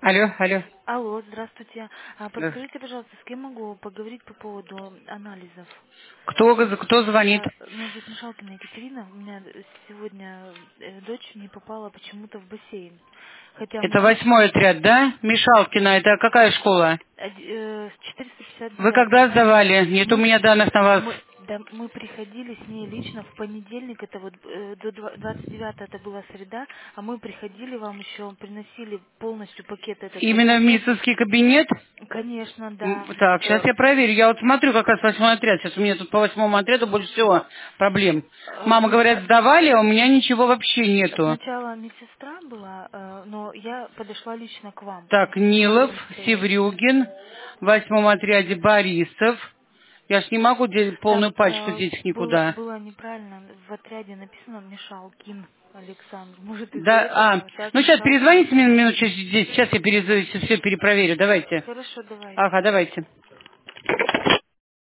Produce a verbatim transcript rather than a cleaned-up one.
Алло, алло. Алло, здравствуйте. А, Да. подскажите, пожалуйста, с кем могу поговорить по поводу анализов? Кто, г- кто звонит? А, меня зовут Мишалкина Екатерина. У меня сегодня э, дочь не попала почему-то в бассейн. Хотя Это мы восьмой отряд, да? Мишалкина, это какая школа? од- э, с четыреста пятьдесят Вы когда девятый. сдавали? Нет у Мы, меня данных на вас. мы, да, мы приходили с ней лично в понедельник, это вот э, до два- двадцать девятого это была среда, а мы приходили вам еще, приносили полностью пакет этот Именно в документов. медицинский кабинет? Конечно, М, да. Так, сейчас Э, я проверю. Я вот смотрю как раз восьмой отряд. Сейчас у меня тут по восьмому отряду больше всего проблем. э, Мама, говорят, снаца- сдавали, а у меня ничего вообще нету. Сначала медсестра была, э, но я подошла лично к вам Так, Нилов, зарегистрироваться. Севрюгин, в восьмом отряде Борисов. Я ж не могу де- полную Там пачку э, здесь было, никуда. было неправильно, в отряде написано Мишалкин Александр. Может, из-за Да, а, этого так ну сейчас Мишалкина? перезвоните мне минут через десять, сейчас я перезвоню, все перепроверю, давайте. Хорошо, давайте. Ага, давайте.